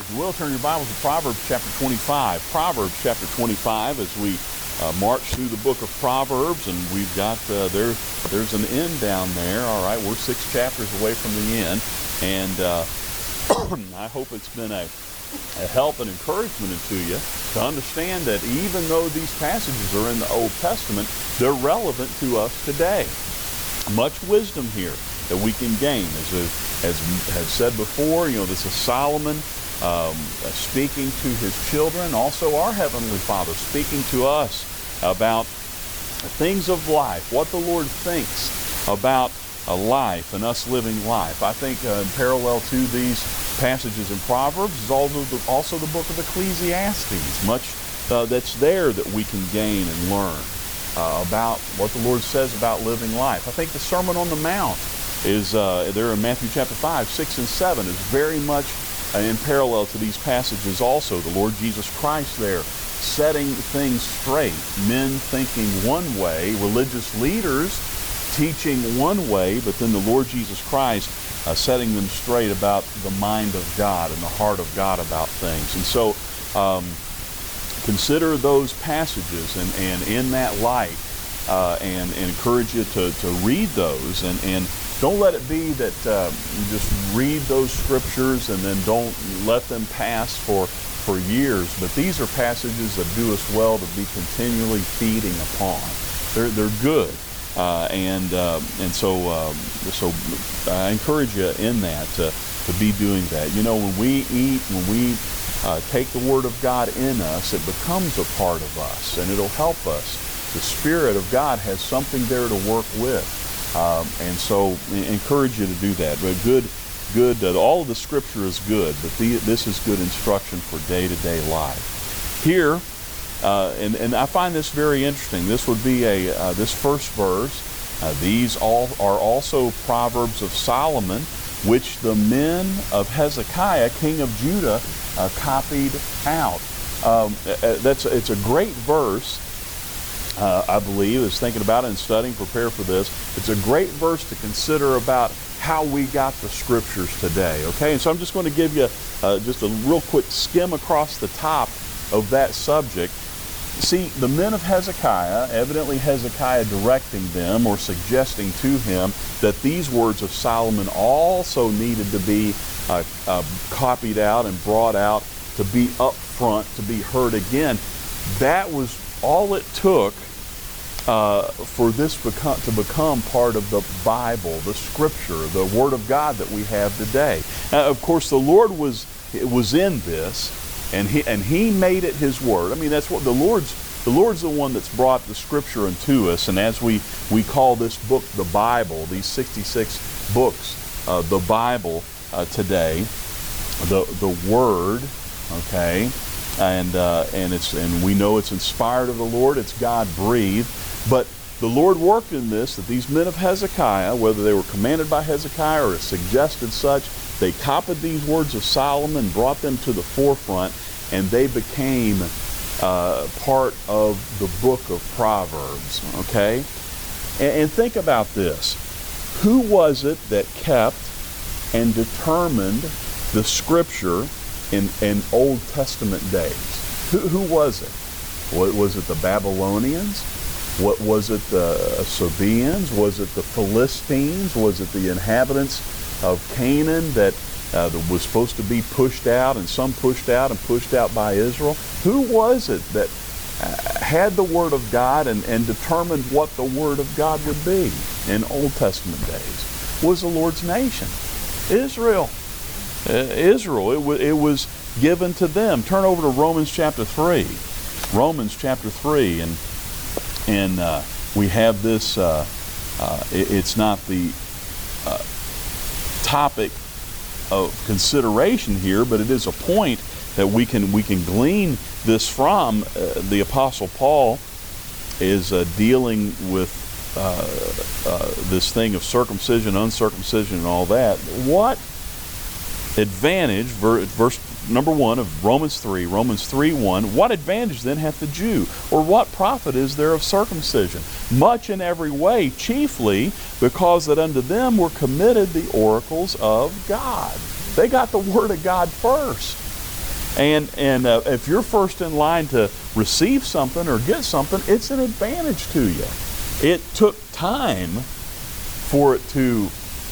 If you will, turn your Bibles to Proverbs chapter 25. Proverbs chapter 25 as we march through the book of Proverbs, and we've got, there's an end down there. All right, we're 6 chapters away from the end, and I hope it's been a help and encouragement to you to understand that even though these passages are in the Old Testament, they're relevant to us today. Much wisdom here that we can gain. As has said before, this is Solomon speaking to his children, also our Heavenly Father speaking to us about things of life, what the Lord thinks about a life and us living life. I think in parallel to these passages in Proverbs is also the book of Ecclesiastes. Much that's there that we can gain and learn about what the Lord says about living life. I think the Sermon on the Mount is there in Matthew chapter 5, 6, and 7 is very much in parallel to these passages also. The Lord Jesus Christ there setting things straight. Men thinking one way, religious leaders teaching one way, but then the Lord Jesus Christ setting them straight about the mind of God and the heart of God about things. And so consider those passages and in that light and encourage you to read those and don't let it be that you just read those scriptures and then don't let them pass for years. But these are passages that do us well to be continually feeding upon. They're good, and so I encourage you in that to be doing that. When we eat, when we take the Word of God in us, it becomes a part of us, and it'll help us. The Spirit of God has something there to work with. And so encourage you to do that. But good. All of the Scripture is good, but this is good instruction for day-to-day life. Here, and I find this very interesting. This would be this first verse. These all are also Proverbs of Solomon, which the men of Hezekiah, king of Judah, copied out. It's a great verse. I believe, is thinking about it and studying, prepare for this. It's a great verse to consider about how we got the Scriptures today, okay? And so I'm just going to give you just a real quick skim across the top of that subject. See, the men of Hezekiah, evidently Hezekiah directing them or suggesting to him that these words of Solomon also needed to be copied out and brought out to be up front, to be heard again. That was all it took for this to become part of the Bible, the Scripture, the Word of God that we have today. Now, of course, the Lord was in this, and He made it His Word. I mean, that's what the Lord's the one that's brought the Scripture unto us. And as we call this book the Bible, these 66 books, the Bible today, the Word, okay. And we know it's inspired of the Lord, it's God-breathed. But the Lord worked in this, that these men of Hezekiah, whether they were commanded by Hezekiah or suggested such, they copied these words of Solomon, brought them to the forefront, and they became part of the book of Proverbs, okay? And think about this. Who was it that kept and determined the Scripture in Old Testament days? Who was it? Was it the Babylonians? What was it? The Sabaeans? Was it the Philistines? Was it the inhabitants of Canaan that was supposed to be pushed out, and some pushed out and pushed out by Israel? Who was it that had the Word of God and determined what the Word of God would be in Old Testament days? Was the Lord's nation, Israel. It was given to them. Turn over to Romans chapter 3. Romans chapter 3, and we have this. It's not the topic of consideration here, but it is a point that we can glean this from. The Apostle Paul is dealing with this thing of circumcision, uncircumcision, and all that. What advantage, verse number 1 of Romans 3:1, what advantage then hath the Jew, or what profit is there of circumcision? Much in every way, chiefly because that unto them were committed the oracles of God. They got the Word of God first. And if you're first in line to receive something or get something, it's an advantage to you. It took time for it to,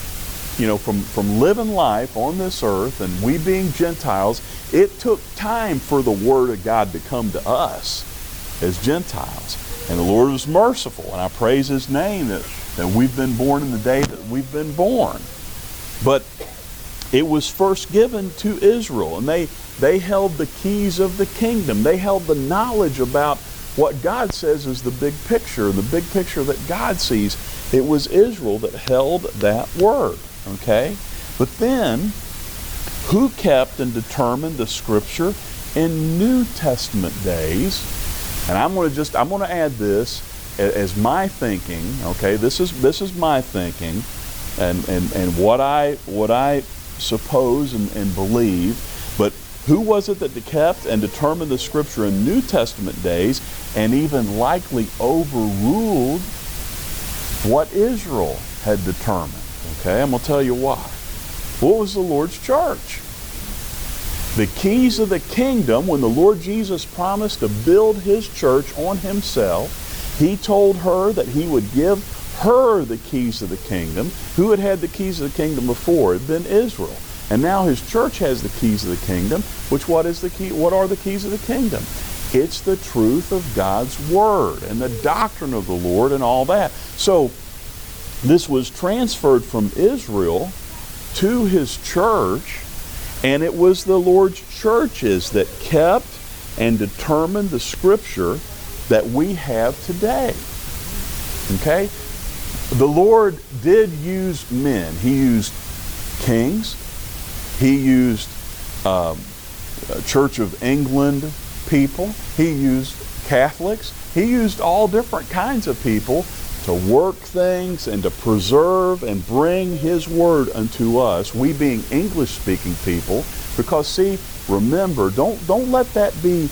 from living life on this earth and we being Gentiles, it took time for the Word of God to come to us as Gentiles. And the Lord was merciful, and I praise His name that we've been born in the day that we've been born. But it was first given to Israel, and they held the keys of the kingdom. They held the knowledge about what God says is the big picture, the big picture that God sees. It was Israel that held that word, okay? But then, who kept and determined the Scripture in New Testament days? And I'm going to add this as my thinking, okay? This is my thinking, and what I suppose and believe. But who was it that kept and determined the Scripture in New Testament days, and even likely overruled what Israel had determined? Okay, I'm going to tell you why. What was the Lord's church? The keys of the kingdom, when the Lord Jesus promised to build His church on Himself, He told her that He would give her the keys of the kingdom. Who had the keys of the kingdom before? It had been Israel. And now His church has the keys of the kingdom, which what is the key? What are the keys of the kingdom? It's the truth of God's Word and the doctrine of the Lord and all that. So this was transferred from Israel to His church, and it was the Lord's churches that kept and determined the Scripture that we have today. Okay? The Lord did use men. He used kings. He used Church of England people. He used Catholics. He used all different kinds of people to work things and to preserve and bring His Word unto us, we being English-speaking people. Because see, remember, don't let that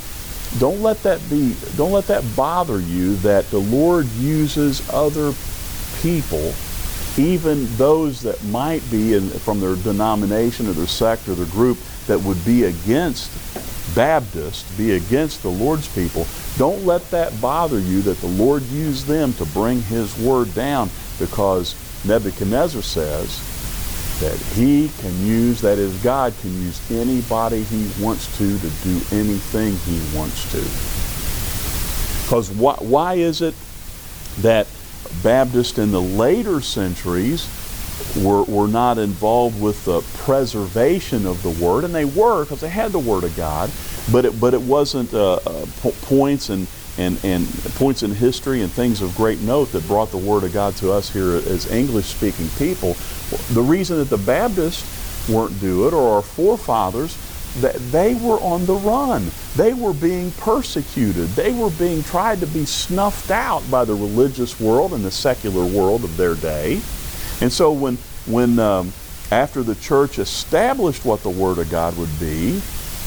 bother you that the Lord uses other people, even those that might be from their denomination or their sect or their group that would be against Baptist, be against the Lord's people. Don't let that bother you that the Lord used them to bring His Word down, because Nebuchadnezzar says that He can use, that is, God can use anybody He wants to do anything He wants to. Because why is it that Baptists in the later centuries were not involved with the preservation of the Word? And they were, because they had the Word of God, but it wasn't points and points in history and things of great note that brought the Word of God to us here as English-speaking people. The reason that the Baptists weren't do it, or our forefathers, that they were on the run. They were being persecuted. They were being tried to be snuffed out by the religious world and the secular world of their day. And so when after the church established what the Word of God would be,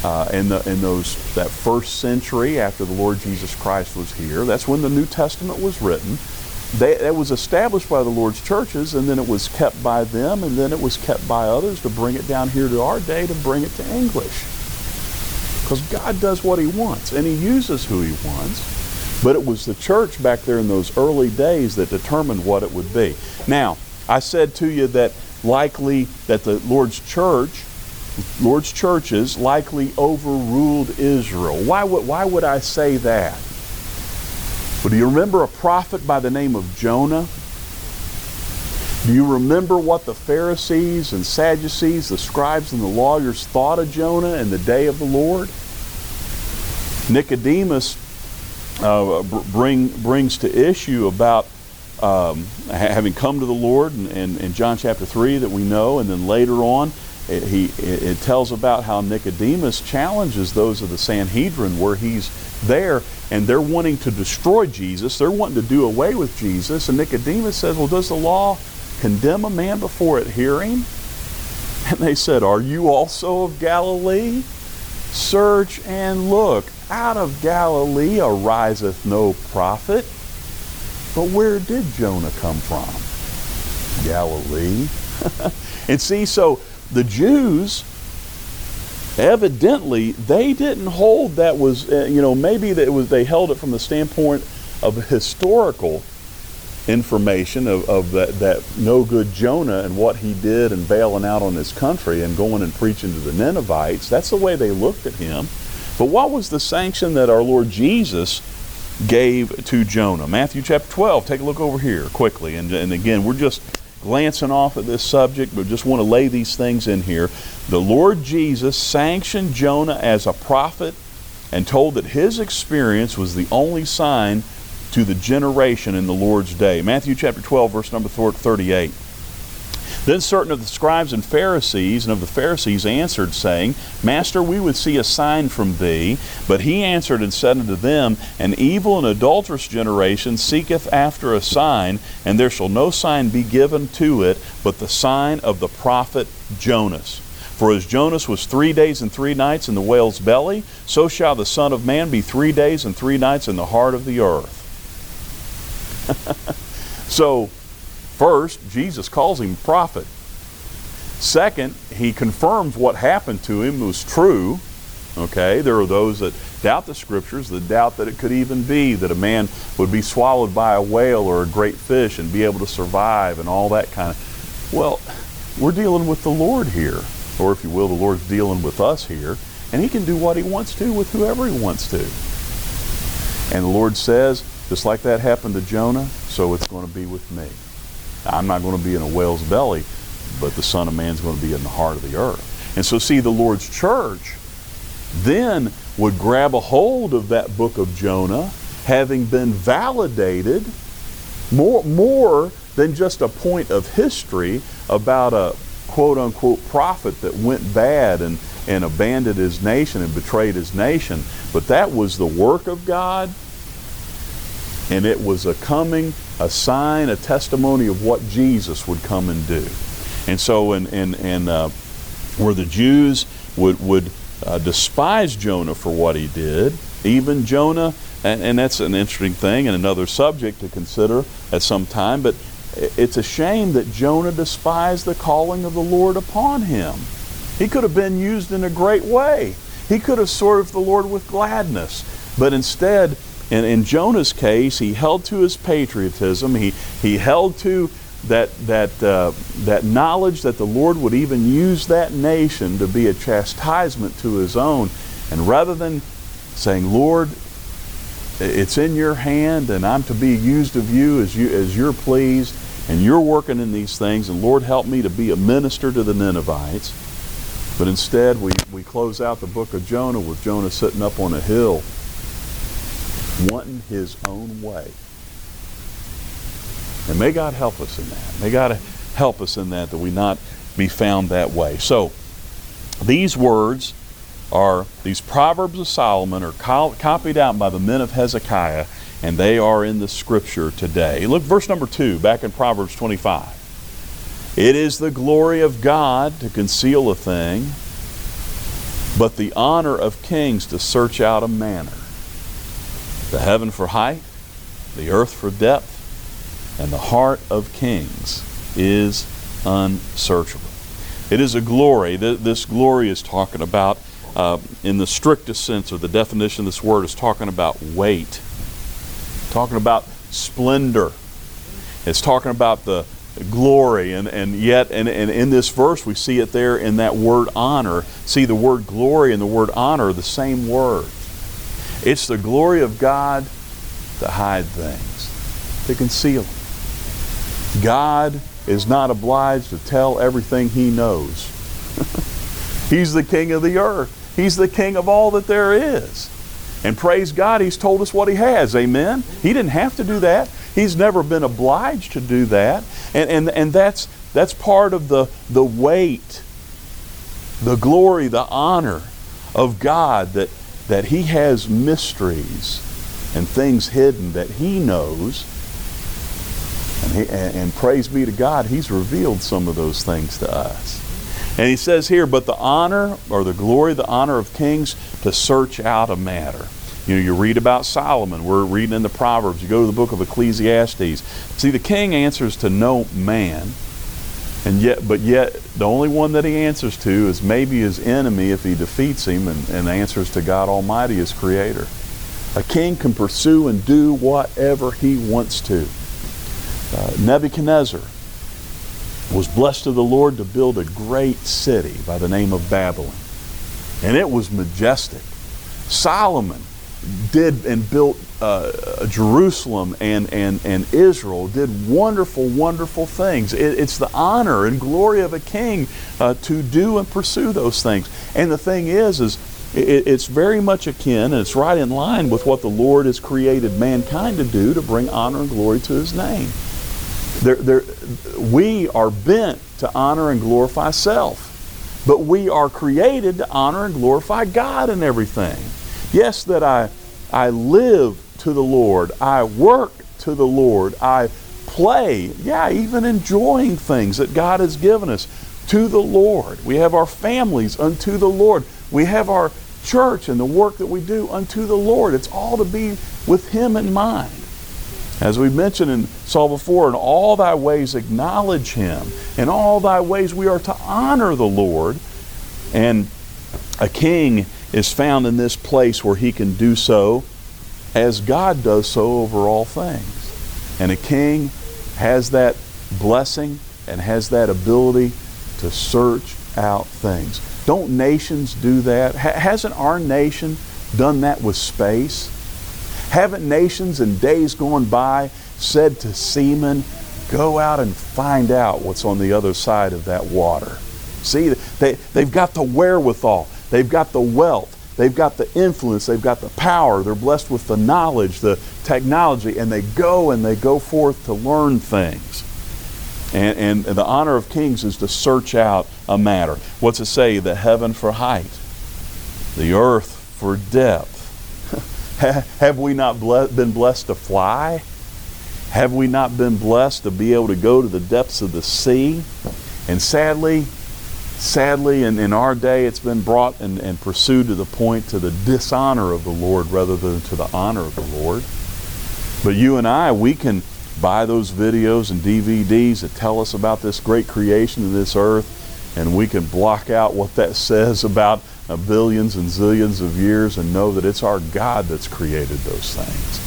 that first century after the Lord Jesus Christ was here, that's when the New Testament was written. It was established by the Lord's churches, and then it was kept by them, and then it was kept by others to bring it down here to our day, to bring it to English. Because God does what He wants, and He uses who He wants. But it was the church back there in those early days that determined what it would be. Now, I said to you that likely that the Lord's churches likely overruled Israel. Why would I say that? Well, do you remember a prophet by the name of Jonah? Do you remember what the Pharisees and Sadducees, the scribes and the lawyers thought of Jonah in the day of the Lord? Nicodemus brings to issue about having come to the Lord in John chapter 3 that we know, and then later on it tells about how Nicodemus challenges those of the Sanhedrin where he's there, and they're wanting to destroy Jesus. They're wanting to do away with Jesus. And Nicodemus says, well, does the law condemn a man before it hear him? And they said, are you also of Galilee? Search and look. Out of Galilee ariseth no prophet. But where did Jonah come from? Galilee. And see, so the Jews Evidently, they didn't hold that was, maybe that they held it from the standpoint of historical information of that no good Jonah and what he did and bailing out on his country and going and preaching to the Ninevites. That's the way they looked at him. But what was the sanction that our Lord Jesus gave to Jonah? Matthew chapter 12. Take a look over here quickly. And again, we're just glancing off at this subject, but just want to lay these things in here. The Lord Jesus sanctioned Jonah as a prophet and told that his experience was the only sign to the generation in the Lord's day. Matthew chapter 12, verse number 38. Then certain of the scribes and Pharisees and of the Pharisees answered, saying, Master, we would see a sign from thee. But he answered and said unto them, An evil and adulterous generation seeketh after a sign, and there shall no sign be given to it, but the sign of the prophet Jonas. For as Jonas was 3 days and 3 nights in the whale's belly, so shall the Son of Man be 3 days and 3 nights in the heart of the earth. So, first, Jesus calls him prophet. Second, he confirms what happened to him was true. Okay, there are those that doubt the scriptures, that doubt that it could even be that a man would be swallowed by a whale or a great fish and be able to survive and all that kind of. Well, we're dealing with the Lord here, or if you will, the Lord's dealing with us here, and he can do what he wants to with whoever he wants to. And the Lord says, just like that happened to Jonah, so it's going to be with me. I'm not going to be in a whale's belly, but the Son of Man's going to be in the heart of the earth. And so see, the Lord's church then would grab a hold of that book of Jonah, having been validated more than just a point of history about a quote-unquote prophet that went bad and abandoned his nation and betrayed his nation. But that was the work of God, and it was a sign, a testimony of what Jesus would come and do. And so where the Jews would despise Jonah for what he did, even Jonah, and that's an interesting thing and another subject to consider at some time, but it's a shame that Jonah despised the calling of the Lord upon him. He could have been used in a great way. He could have served the Lord with gladness, but instead, in Jonah's case, he held to his patriotism. He held to that knowledge that the Lord would even use that nation to be a chastisement to his own. And rather than saying, Lord, it's in your hand and I'm to be used of you as you're pleased, and you're working in these things, and Lord, help me to be a minister to the Ninevites. But instead, we close out the book of Jonah with Jonah sitting up on a hill wanting his own way. And may God help us in that. May God help us in that we not be found that way. So, these words these Proverbs of Solomon are copied out by the men of Hezekiah, and they are in the Scripture today. Look, verse number 2, back in Proverbs 25. It is the glory of God to conceal a thing, but the honor of kings to search out a matter. The heaven for height, the earth for depth, and the heart of kings is unsearchable. It is a glory. This glory is talking about, in the strictest sense of the definition of this word, is talking about weight, talking about splendor. It's talking about the glory, and yet in this verse we see it there in that word honor. See, the word glory and the word honor are the same word. It's the glory of God to hide things, to conceal them. God is not obliged to tell everything He knows. He's the King of the earth. He's the King of all that there is. And praise God, He's told us what He has. Amen? He didn't have to do that. He's never been obliged to do that. And that's part of the weight, the glory, the honor of God, that He has mysteries and things hidden that He knows. And praise be to God, He's revealed some of those things to us. And He says here, but the honor, or the glory, the honor of kings to search out a matter. You read about Solomon. We're reading in the Proverbs. You go to the book of Ecclesiastes. See, the king answers to no man, But yet, the only one that he answers to is maybe his enemy if he defeats him, and answers to God Almighty, his creator. A king can pursue and do whatever he wants to. Nebuchadnezzar was blessed of the Lord to build a great city by the name of Babylon. And it was majestic. Solomon did and built Jerusalem and Israel, did wonderful, wonderful things. It's the honor and glory of a king to do and pursue those things. And the thing is it's very much akin, and it's right in line with what the Lord has created mankind to do, to bring honor and glory to his name. We are bent to honor and glorify self, but we are created to honor and glorify God in everything. Yes, that I live to the Lord, I work to the Lord, I play, even enjoying things that God has given us to the Lord. We have our families unto the Lord. We have our church and the work that we do unto the Lord. It's all to be with him in mind. As we mentioned and saw before, in all thy ways acknowledge him. In all thy ways we are to honor the Lord. And a king is found in this place where he can do so as God does so over all things. And a king has that blessing and has that ability to search out things. Don't nations do that? Hasn't our nation done that with space? Haven't nations in days gone by said to seamen, go out and find out what's on the other side of that water? See, they've got the wherewithal, they've got the wealth, they've got the influence, they've got the power, they're blessed with the knowledge, the technology, and they go forth to learn things. And the honor of kings is to search out a matter. What's it say? The heaven for height, the earth for depth. Have we not been blessed to fly? Have we not been blessed to be able to go to the depths of the sea? And sadly, in our day, it's been brought and pursued to the point to the dishonor of the Lord rather than to the honor of the Lord. But you and I, we can buy those videos and DVDs that tell us about this great creation of this earth, and we can block out what that says about billions and zillions of years and know that it's our God that's created those things.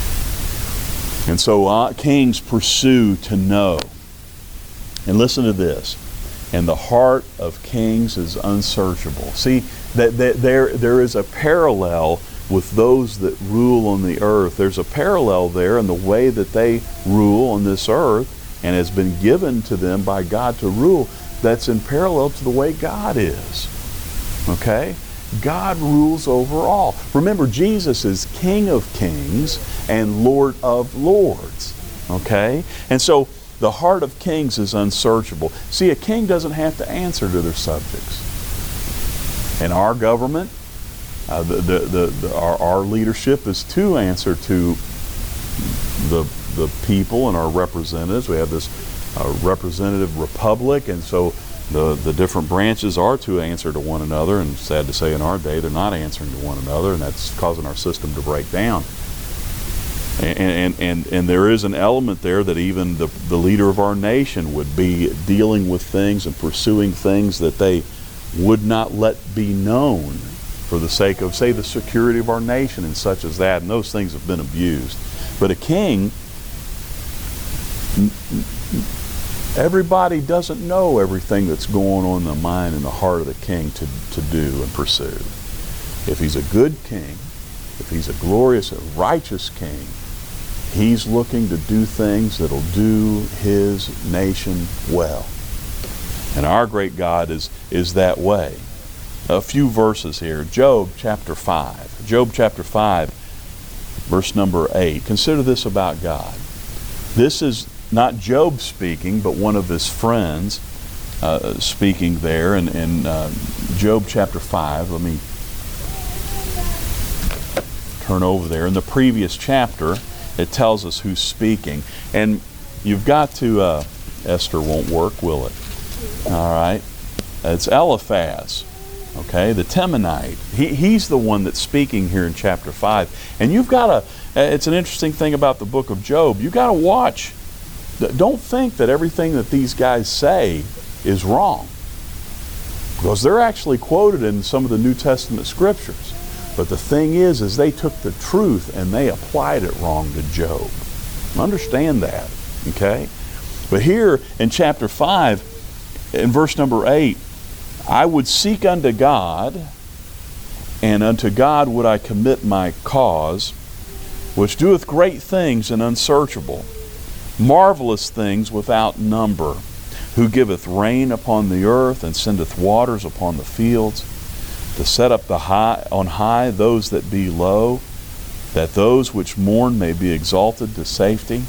And so kings pursue to know. And listen to this. And the heart of kings is unsearchable. See, that there is a parallel with those that rule on the earth. There's a parallel there in the way that they rule on this earth, and has been given to them by God to rule, that's in parallel to the way God is. Okay? God rules over all. Remember, Jesus is King of Kings and Lord of Lords. Okay? And so the heart of kings is unsearchable. See, a king doesn't have to answer to their subjects. In our government, our leadership is to answer to the people and our representatives. We have this representative republic, and so the different branches are to answer to one another. And sad to say, in our day, they're not answering to one another, and that's causing our system to break down. And there is an element there that even the leader of our nation would be dealing with things and pursuing things that they would not let be known for the sake of, say, the security of our nation and such as that. And those things have been abused. But a king, everybody doesn't know everything that's going on in the mind and the heart of the king to do and pursue. If he's a good king, if he's a glorious, righteous king, he's looking to do things that'll do his nation well. And our great God is that way. A few verses here. Job chapter 5. Job chapter 5, verse number 8. Consider this about God. This is not Job speaking, but one of his friends speaking there in Job chapter 5. Let me turn over there. In the previous chapter, it tells us who's speaking. And you've got to, Esther won't work, will it? All right. It's Eliphaz, okay, the Temanite. He's the one that's speaking here in chapter 5. And you've got to, it's an interesting thing about the book of Job, you've got to watch Don't think that everything that these guys say is wrong, because they're actually quoted in some of the New Testament scriptures. But the thing is they took the truth and they applied it wrong to Job. Understand that, okay? But here in chapter 5, in verse number 8, I would seek unto God, and unto God would I commit my cause, which doeth great things and unsearchable, marvelous things without number, who giveth rain upon the earth and sendeth waters upon the fields, to set up on high those that be low, that those which mourn may be exalted to safety.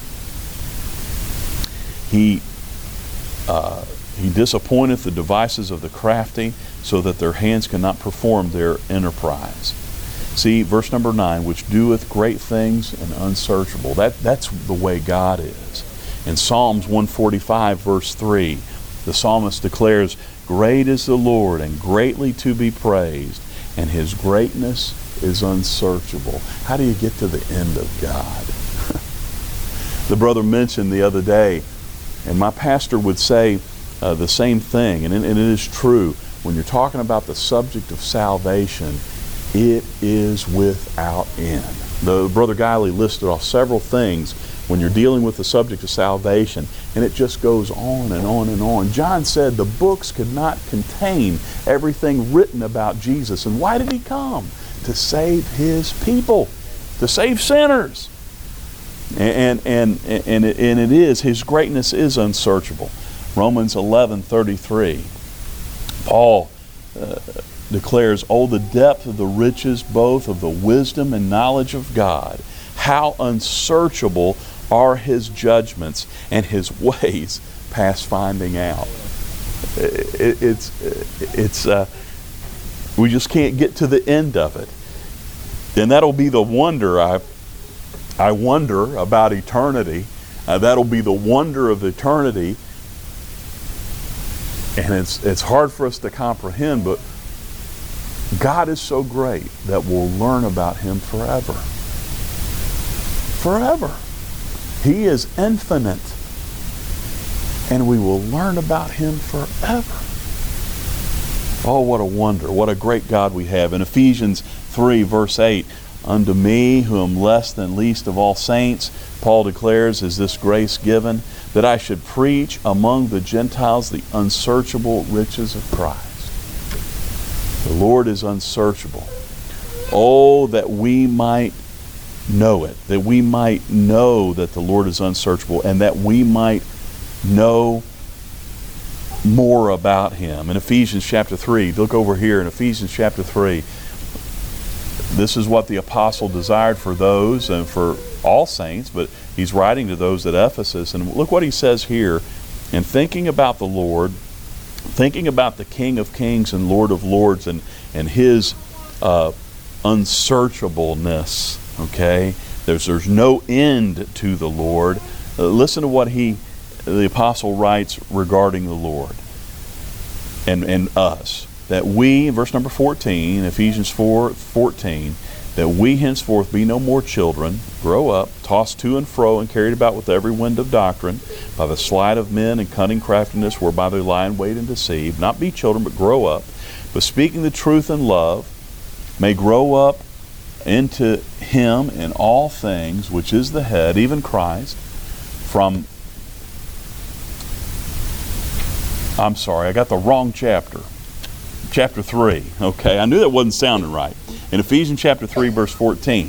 He disappointeth the devices of the crafty, so that their hands cannot perform their enterprise. See, verse number 9, which doeth great things and unsearchable. That's the way God is. In Psalms 145, verse 3, the psalmist declares, great is the Lord and greatly to be praised, and His greatness is unsearchable. How do you get to the end of God? The brother mentioned the other day, and my pastor would say the same thing, and it is true. When you're talking about the subject of salvation, it is without end. The Brother Guiley listed off several things when you're dealing with the subject of salvation, and it just goes on and on and on. John said the books could not contain everything written about Jesus. And why did He come? To save His people, to save sinners. And it is, His greatness is unsearchable. Romans 11:33. Paul declares, oh, the depth of the riches both of the wisdom and knowledge of God. How unsearchable are His judgments, and His ways past finding out. We just can't get to the end of it. And that'll be the wonder. I wonder about eternity. That'll be the wonder of eternity. And it's hard for us to comprehend, but God is so great that we'll learn about Him forever. Forever. He is infinite, and we will learn about Him forever. Oh, what a wonder. What a great God we have. In Ephesians 3, verse 8, unto me, who am less than least of all saints, Paul declares, is this grace given, that I should preach among the Gentiles the unsearchable riches of Christ. The Lord is unsearchable. Oh, that we might know it, that we might know that the Lord is unsearchable, and that we might know more about Him. In Ephesians chapter 3, look over here in Ephesians chapter 3, this is what the apostle desired for those and for all saints, but he's writing to those at Ephesus. And look what he says here. In thinking about the Lord, thinking about the King of Kings and Lord of Lords, and His unsearchableness, okay? There's no end to the Lord. Listen to what the apostle writes regarding the Lord and us. That we, verse number 14, Ephesians 4:14, that we henceforth be no more children, grow up, tossed to and fro, and carried about with every wind of doctrine, by the sleight of men and cunning craftiness, whereby they lie in wait and deceive. Not be children, but grow up. But speaking the truth in love, may grow up into Him in all things, which is the head, even Christ, I got the wrong chapter. Chapter 3. Okay, I knew that wasn't sounding right. In Ephesians chapter 3, verse 14.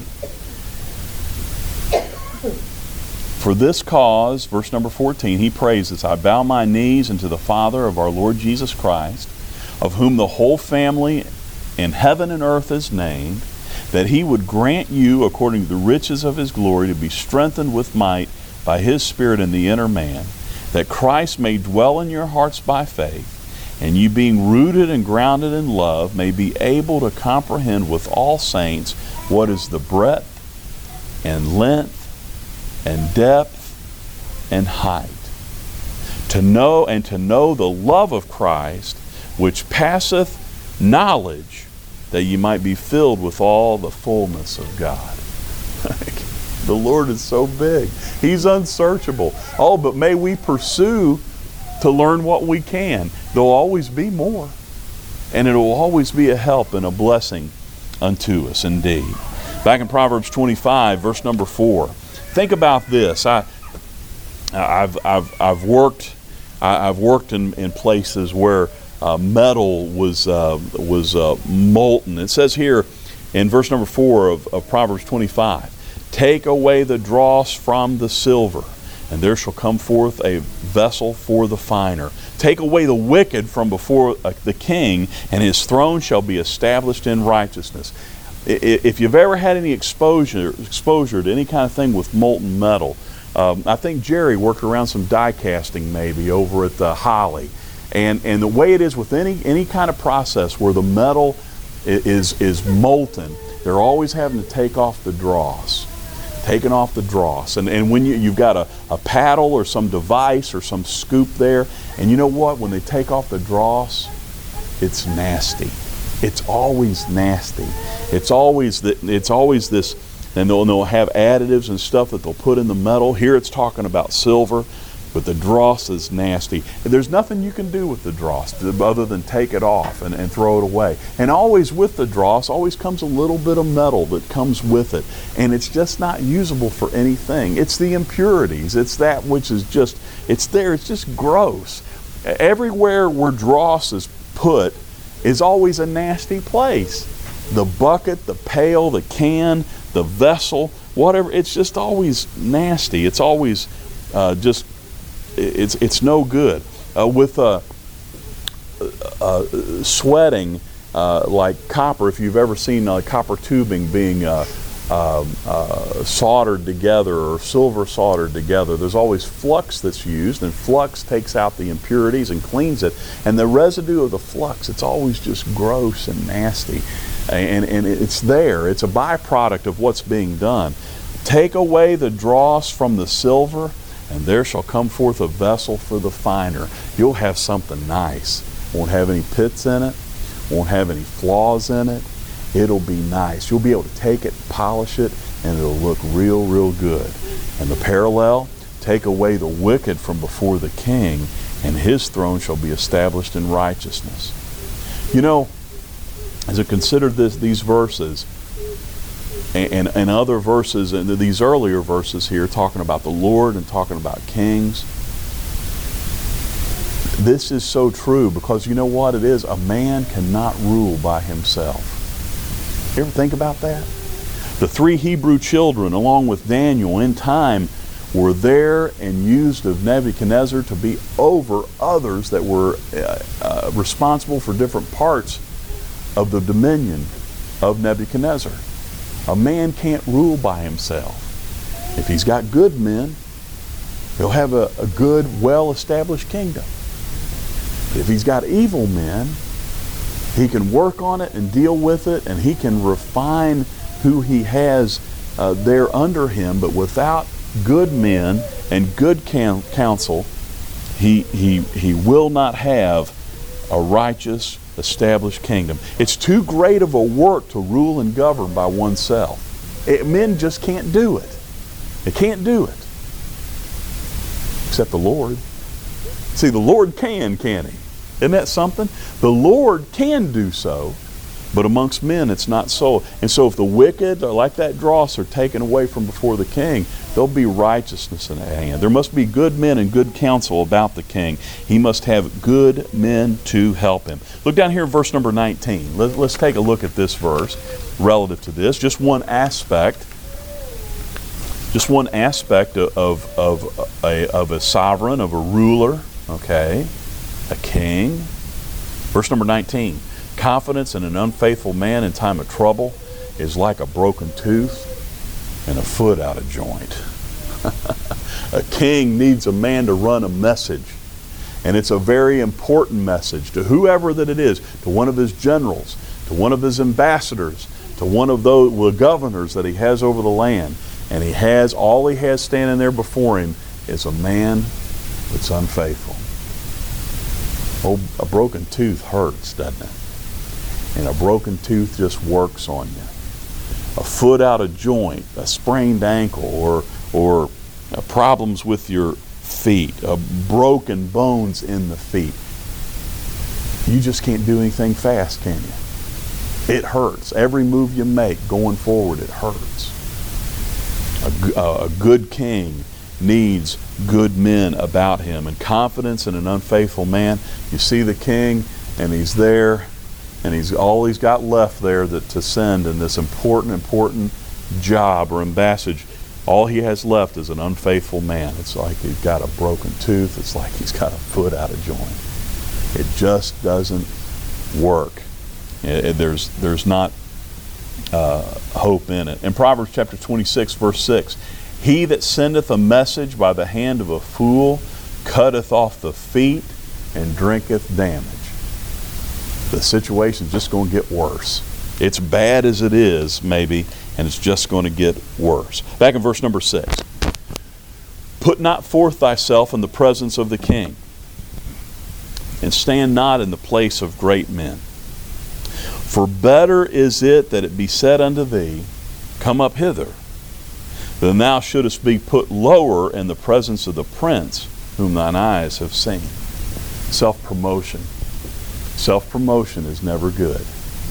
For this cause, verse number 14, he prays this, I bow my knees unto the Father of our Lord Jesus Christ, of whom the whole family in heaven and earth is named, that He would grant you, according to the riches of His glory, to be strengthened with might by His Spirit in the inner man, that Christ may dwell in your hearts by faith, and you being rooted and grounded in love may be able to comprehend with all saints what is the breadth and length and depth and height. To know the love of Christ, which passeth knowledge, that you might be filled with all the fullness of God. The Lord is so big. He's unsearchable. Oh, but may we pursue to learn what we can. There'll always be more. And it will always be a help and a blessing unto us indeed. Back in Proverbs 25, verse number 4. Think about this. I've worked in places where metal was molten. It says here in verse number 4 of Proverbs 25, take away the dross from the silver, and there shall come forth a vessel for the finer. Take away the wicked from before the king, and his throne shall be established in righteousness. If you've ever had any exposure to any kind of thing with molten metal, I think Jerry worked around some die casting maybe over at the Holly. And the way it is with any kind of process where the metal is molten, they're always having to take off the dross. Taking off the dross. And when you've got a paddle or some device or some scoop there, and you know what? When they take off the dross, it's nasty. It's always nasty. It's always this, and they'll have additives and stuff that they'll put in the metal. Here it's talking about silver, but the dross is nasty. And there's nothing you can do with the dross other than take it off and throw it away. And always with the dross always comes a little bit of metal that comes with it. And it's just not usable for anything. It's the impurities. It's that which is just, it's there. It's just gross. Everywhere where dross is put is always a nasty place. The bucket, the pail, the can, the vessel, whatever, it's just always nasty. It's always just, it's no good. With sweating, like copper, if you've ever seen copper tubing being soldered together or silver soldered together, there's always flux that's used, and flux takes out the impurities and cleans it. And the residue of the flux, it's always just gross and nasty. And it's there. It's a byproduct of what's being done. Take away the dross from the silver, and there shall come forth a vessel for the finer. You'll have something nice. Won't have any pits in it. Won't have any flaws in it. It'll be nice. You'll be able to take it, polish it, and it'll look real, real good. And the parallel, take away the wicked from before the king, and his throne shall be established in righteousness. You know, as I considered these verses, and other verses, and these earlier verses here, talking about the Lord and talking about kings, this is so true, because you know what it is? A man cannot rule by himself. You ever think about that? The 3 Hebrew children, along with Daniel, in time, were there and used of Nebuchadnezzar to be over others that were responsible for different parts of the dominion of Nebuchadnezzar. A man can't rule by himself. If he's got good men, he'll have a good, well-established kingdom. If he's got evil men, he can work on it and deal with it, and he can refine who he has there under him. But without good men and good counsel, he will not have a righteous, established kingdom. It's too great of a work to rule and govern by oneself. Men just can't do it. They can't do it. Except the Lord. See, the Lord can he? Isn't that something? The Lord can do so, but amongst men it's not so. And so if the wicked, like that dross, are taken away from before the king, there'll be righteousness in that hand. There must be good men and good counsel about the king. He must have good men to help him. Look down here in verse number 19. Let's take a look at this verse relative to this. Just one aspect of a sovereign, of a ruler, okay, a king. Verse number 19. Confidence in an unfaithful man in time of trouble is like a broken tooth and a foot out of joint. A king needs a man to run a message. And it's a very important message to whoever that it is, to one of his generals, to one of his ambassadors, to one of the governors that he has over the land. And all he has standing there before him is a man that's unfaithful. Oh, a broken tooth hurts, doesn't it? And a broken tooth just works on you. a foot out of joint, a sprained ankle, or problems with your feet, broken bones in the feet. You just can't do anything fast, can you? It hurts. Every move you make going forward, it hurts. A good king needs good men about him, and confidence in an unfaithful man. You see the king, and he's there, and he's got left there to send in this important job or embassage. All he has left is an unfaithful man. It's like he's got a broken tooth. It's like he's got a foot out of joint. It just doesn't work. There's not hope in it. In Proverbs chapter 26, verse 6, he that sendeth a message by the hand of a fool cutteth off the feet and drinketh damage. The situation's just going to get worse. It's bad as it is, maybe, and it's just going to get worse. Back in verse number 6. Put not forth thyself in the presence of the king, and stand not in the place of great men. For better is it that it be said unto thee, Come up hither, than thou shouldest be put lower in the presence of the prince whom thine eyes have seen. Self-promotion. Self-promotion is never good.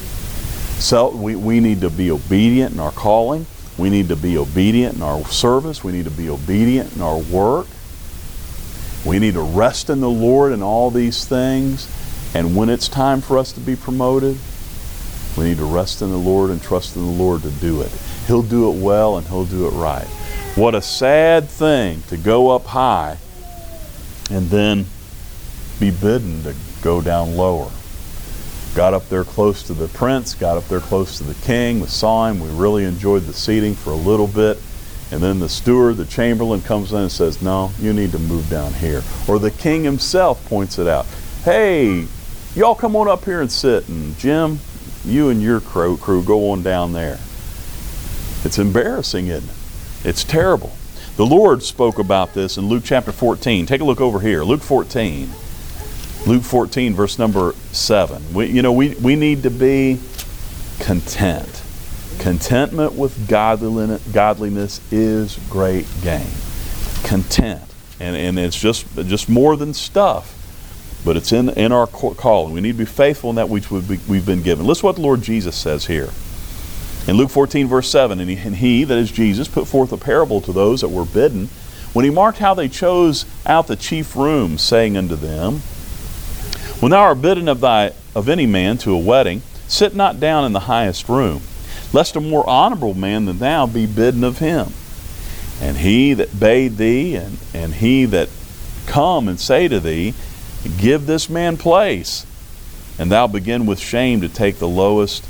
We need to be obedient in our calling. We need to be obedient in our service. We need to be obedient in our work. We need to rest in the Lord in all these things. And when it's time for us to be promoted, we need to rest in the Lord and trust in the Lord to do it. He'll do it well and He'll do it right. What a sad thing to go up high and then be bidden to go down lower. Got up there close to the prince, got up there close to the king, we saw him, we really enjoyed the seating for a little bit, and then the steward, the chamberlain, comes in and says, no, you need to move down here. Or the king himself points it out. Hey, y'all come on up here and sit, and Jim, you and your crew go on down there. It's embarrassing, isn't it? It's terrible. The Lord spoke about this in Luke chapter 14. Take a look over here. Luke 14. Luke 14, verse number 7. We need to be content. Contentment with godliness is great gain. Content. And it's just more than stuff. But it's in our calling. We need to be faithful in that which we've been given. Listen to what the Lord Jesus says here. In Luke 14, verse 7, and he, that is Jesus, put forth a parable to those that were bidden, when he marked how they chose out the chief rooms, saying unto them, When thou art bidden of any man to a wedding, sit not down in the highest room, lest a more honorable man than thou be bidden of him. And he that bade thee, and he that come and say to thee, Give this man place, and thou begin with shame to take the lowest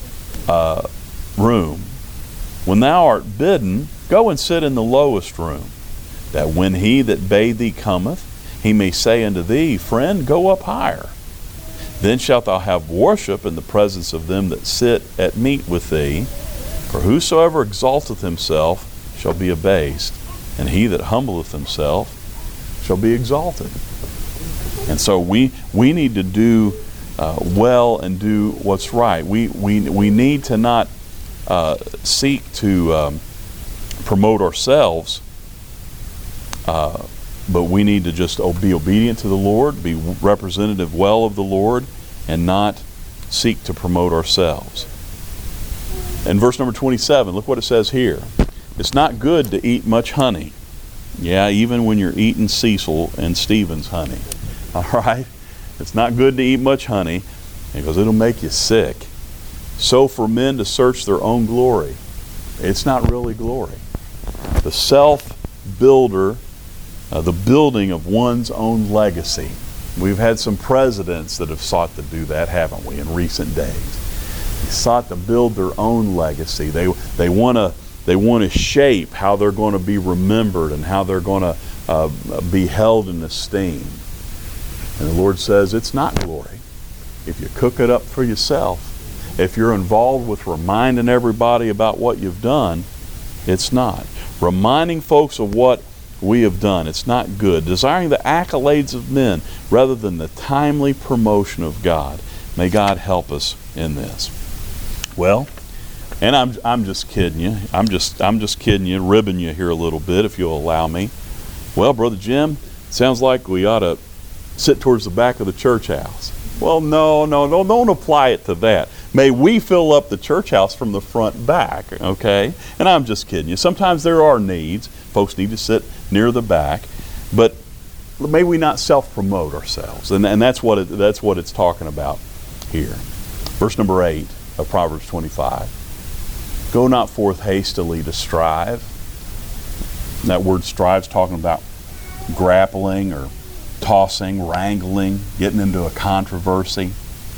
room. When thou art bidden, go and sit in the lowest room, that when he that bade thee cometh, he may say unto thee, Friend, go up higher. Then shalt thou have worship in the presence of them that sit at meat with thee. For whosoever exalteth himself shall be abased, and he that humbleth himself shall be exalted. And so we need to do well and do what's right. We need to not seek to promote ourselves, but we need to just be obedient to the Lord, be representative well of the Lord, and not seek to promote ourselves. In verse number 27, look what it says here. It's not good to eat much honey. Yeah, even when you're eating Cecil and Stephen's honey. All right? It's not good to eat much honey because it'll make you sick. So for men to search their own glory, it's not really glory. The self-builder, the building of one's own legacy. We've had some presidents that have sought to do that, haven't we, in recent days? They sought to build their own legacy. They want to shape how they're going to be remembered and how they're going to be held in esteem. And the Lord says it's not glory. If you cook it up for yourself, if you're involved with reminding everybody about what you've done, it's not. Reminding folks of what we have done, it's not good. Desiring the accolades of men rather than the timely promotion of God. May God help us in this. Well, And I'm just kidding you. I'm just kidding you, ribbing you here a little bit, if you'll allow me. Well, Brother Jim, sounds like we ought to sit towards the back of the church house. Well, no, don't apply it to that. May we fill up the church house from the front back, okay? And I'm just kidding you. Sometimes there are needs. Folks need to sit near the back. But may we not self-promote ourselves. And that's what it's talking about here. Verse number 8 of Proverbs 25. Go not forth hastily to strive. That word strive is talking about grappling or tossing, wrangling, getting into a controversy,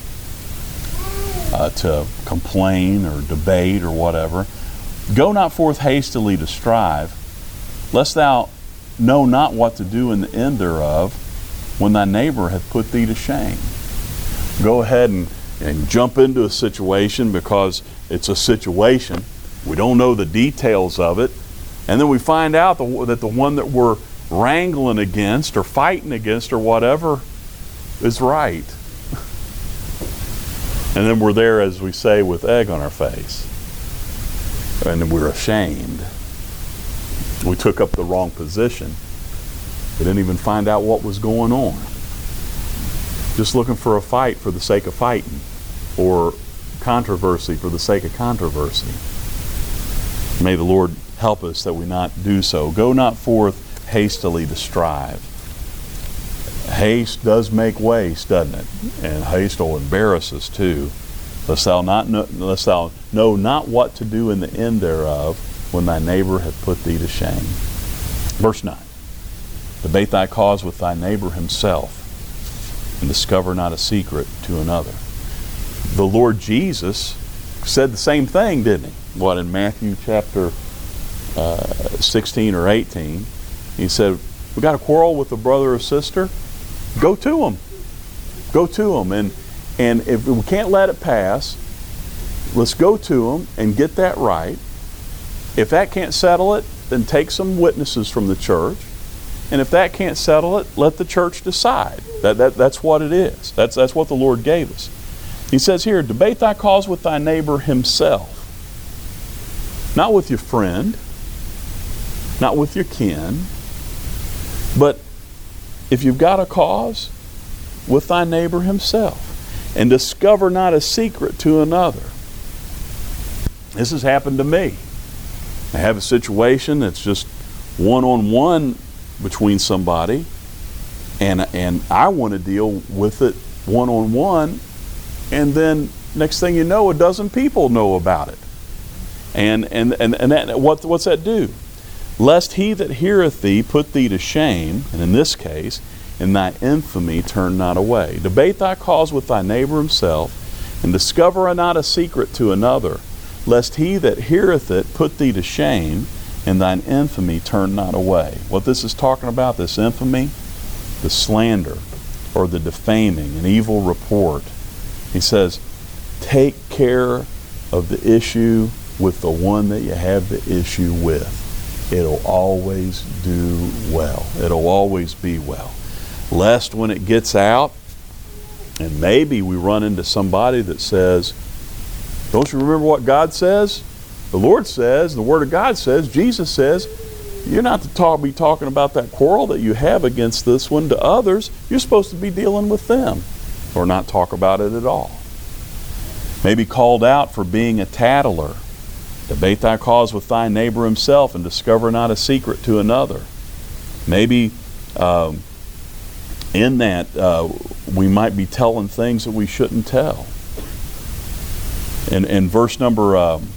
to complain or debate or whatever. Go not forth hastily to strive, lest thou know not what to do in the end thereof, when thy neighbor hath put thee to shame. Go ahead and jump into a situation because it's a situation. We don't know the details of it. And then we find out that the one that we're wrangling against or fighting against or whatever is right. And then we're there, as we say, with egg on our face. And then we're ashamed. We took up the wrong position. We didn't even find out what was going on. Just looking for a fight for the sake of fighting, or controversy for the sake of controversy. May the Lord help us that we not do so. Go not forth hastily to strive. Haste does make waste, doesn't it? And haste will embarrass us too. Lest thou know not what to do in the end thereof, when thy neighbor hath put thee to shame. Verse 9. Debate thy cause with thy neighbor himself, and discover not a secret to another. The Lord Jesus said the same thing, didn't he? What, in Matthew chapter 16 or 18? He said, we got a quarrel with a brother or sister? Go to them. Go to them. And if we can't let it pass, let's go to them and get that right. If that can't settle it, then take some witnesses from the church. And if that can't settle it, let the church decide. That's what it is. That's what the Lord gave us. He says here, debate thy cause with thy neighbor himself. Not with your friend, not with your kin, but if you've got a cause, with thy neighbor himself. And discover not a secret to another. This has happened to me. I have a situation that's just one-on-one between somebody, and I want to deal with it one-on-one, and then next thing you know, a dozen people know about it. And that, what's that do? Lest he that heareth thee put thee to shame, and in this case, in thy infamy turn not away. Debate thy cause with thy neighbor himself, and discover not a secret to another, lest he that heareth it put thee to shame, and thine infamy turn not away. What this is talking about, this infamy, the slander, or the defaming, an evil report. He says, take care of the issue with the one that you have the issue with. It'll always do well. It'll always be well. Lest when it gets out, and maybe we run into somebody that says, don't you remember what God says? The Lord says, the Word of God says, Jesus says, you're not to be talking about that quarrel that you have against this one to others. You're supposed to be dealing with them, or not talk about it at all. Maybe called out for being a tattler. Debate thy cause with thy neighbor himself, and discover not a secret to another. Maybe in that we might be telling things that we shouldn't tell. In verse number,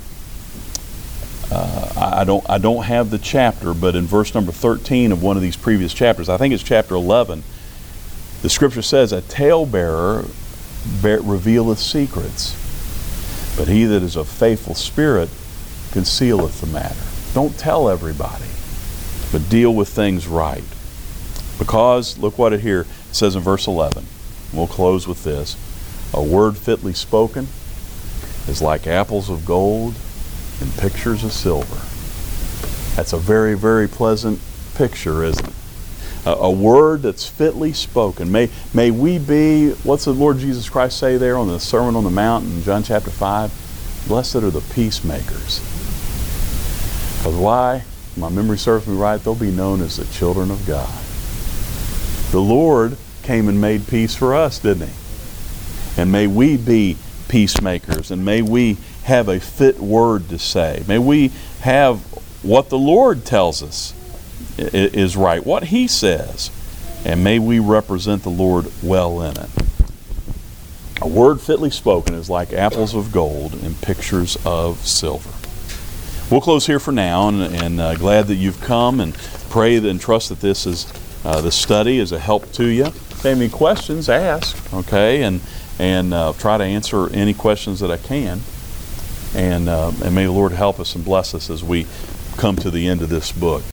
I don't have the chapter, but in verse number 13 of one of these previous chapters, I think it's chapter 11, the scripture says, a talebearer revealeth secrets, but he that is of faithful spirit concealeth the matter. Don't tell everybody, but deal with things right. Because, look what it here says in verse 11. We'll close with this. A word fitly spoken is like apples of gold and pictures of silver. That's a very, very pleasant picture, isn't it? A word that's fitly spoken. May we be, what's the Lord Jesus Christ say there on the Sermon on the Mount in John chapter 5? Blessed are the peacemakers. Because why? My memory serves me right, they'll be known as the children of God. The Lord came and made peace for us, didn't He? And may we be peacemakers, and may we have a fit word to say. May we have what the Lord tells us is right, what He says, and may we represent the Lord well in it. A word fitly spoken is like apples of gold and pictures of silver. We'll close here for now, and glad that you've come, and pray and trust that this study is a help to you. If you have any questions, ask, okay, and try to answer any questions that I can, and may the Lord help us and bless us as we come to the end of this book.